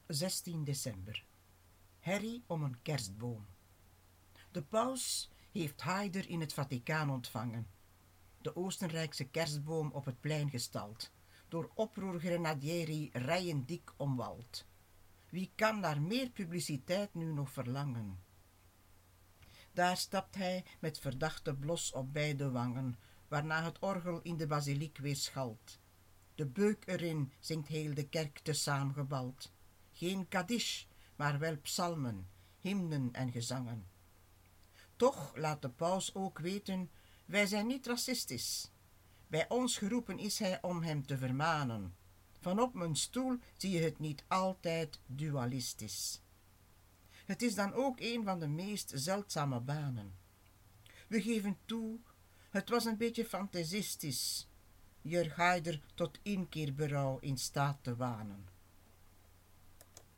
16 december. Herrie om een kerstboom. De paus heeft Haider in het Vaticaan ontvangen. De Oostenrijkse kerstboom op het plein gestald, door oproergrenadieri rijen dik omwald. Wie kan naar meer publiciteit nu nog verlangen? Daar stapt hij met verdachte blos op beide wangen, waarna het orgel in de basiliek weer schalt. De beuk erin zingt heel de kerk te saamgebald. Geen kadish, maar wel psalmen, hymnen en gezangen. Toch laat de paus ook weten, wij zijn niet racistisch. Bij ons geroepen is hij om hem te vermanen. Van op mijn stoel zie je het niet altijd dualistisch. Het is dan ook een van de meest zeldzame banen. We geven toe, het was een beetje fantasistisch, Jörg Haider tot inkeerberouw in staat te wanen.